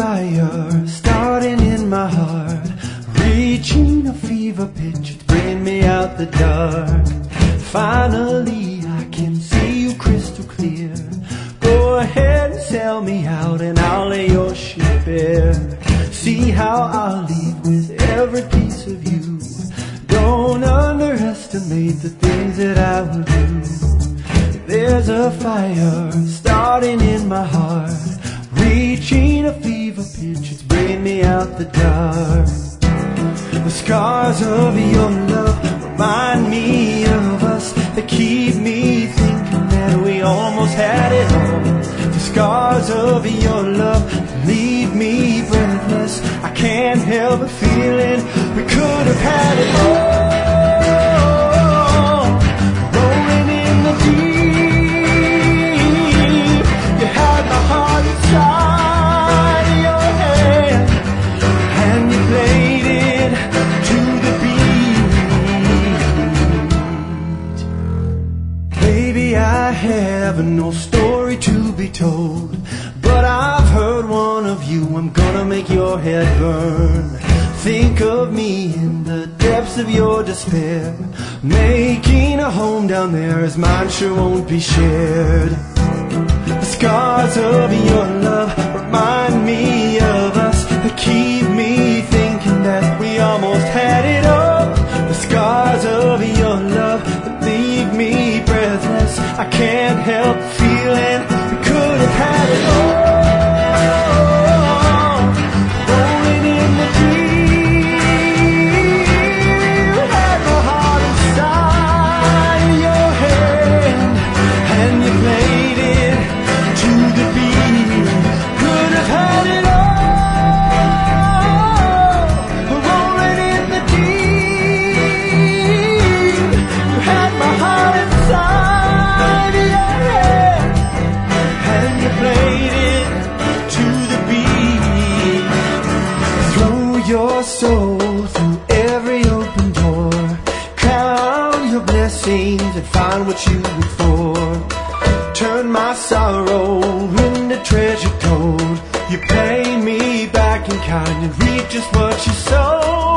fire starting in my heart, reaching a fever pitch, it's bringing me out the dark. Finally I can see you crystal clear. Go ahead and sell me out and I'll lay your ship bare. See how I'll leave with every piece of you. Don't underestimate the things that I will do. There's a fire starting in my heart, reaching a fever pitch, it's bringing me out the dark. The scars of your love remind me of us. They keep me thinking that we almost had it all. The scars of your love leave me breathless. I can't help but feeling we could have had it all. Rolling in the deep, you had my heart inside your hand, and you played it to the beat. Baby, I have no story to be told, but I've heard one of you. I'm gonna make your head burn. Think of me in the depths of your despair. Making a home down there as mine sure won't be shared. The scars of your love remind me of us. They keep me thinking that we almost had it all. The scars of your love leave me breathless. I can't help feeling we could have had it all. Rolling in the deep, you had my heart inside your hand, and you played it to the beat. Could have had it all. Rolling in the deep, you had my heart inside your head, and you played it to the beat. Throw your soul through every open door. Count your blessings and find what you look for. Turn my sorrow into treasure gold. You pay me back in kind and reap just what you sow.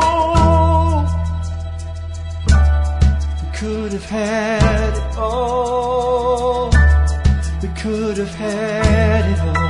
We could have had it all. We could have had it all.